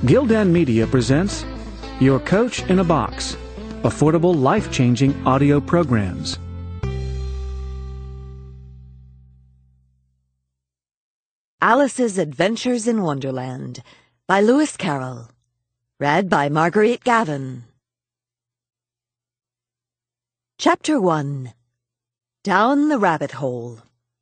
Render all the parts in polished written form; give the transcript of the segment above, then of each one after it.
Gildan Media presents Your Coach in a Box, affordable, life-changing audio programs. Alice's Adventures in Wonderland by Lewis Carroll. Read by Marguerite Gavin. Chapter 1. Down the Rabbit Hole.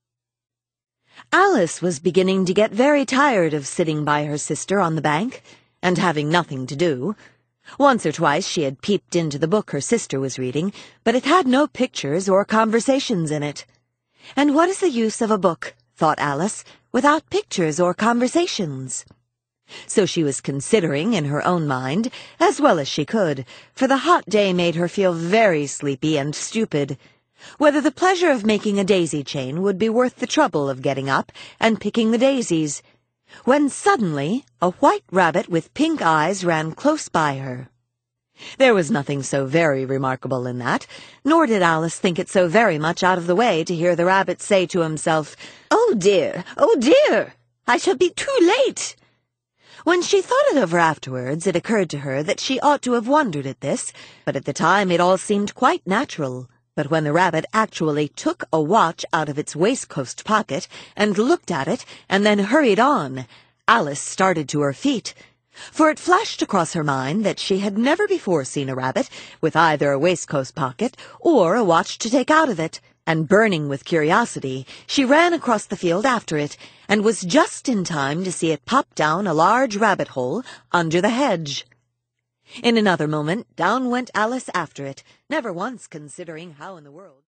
Alice was beginning to get very tired of sitting by her sister on the bank and having nothing to do. Once or twice she had peeped into the book her sister was reading, but it had no pictures or conversations in it. And what is the use of a book, thought Alice, without pictures or conversations? So she was considering in her own mind, as well as she could, for the hot day made her feel very sleepy and stupid, whether the pleasure of making a daisy chain would be worth the trouble of getting up and picking the daisies, when suddenly a white rabbit with pink eyes ran close by her. There was nothing so very remarkable in that, nor did Alice think it so very much out of the way to hear the rabbit say to himself, "Oh dear, I shall be too late." When she thought it over afterwards, it occurred to her that she ought to have wondered at this, but at the time it all seemed quite natural. But when the rabbit actually took a watch out of its waistcoat pocket and looked at it and then hurried on, Alice started to her feet. For it flashed across her mind that she had never before seen a rabbit with either a waistcoat pocket or a watch to take out of it, and burning with curiosity, she ran across the field after it, and was just in time to see it pop down a large rabbit hole under the hedge. In another moment, down went Alice after it, never once considering how in the world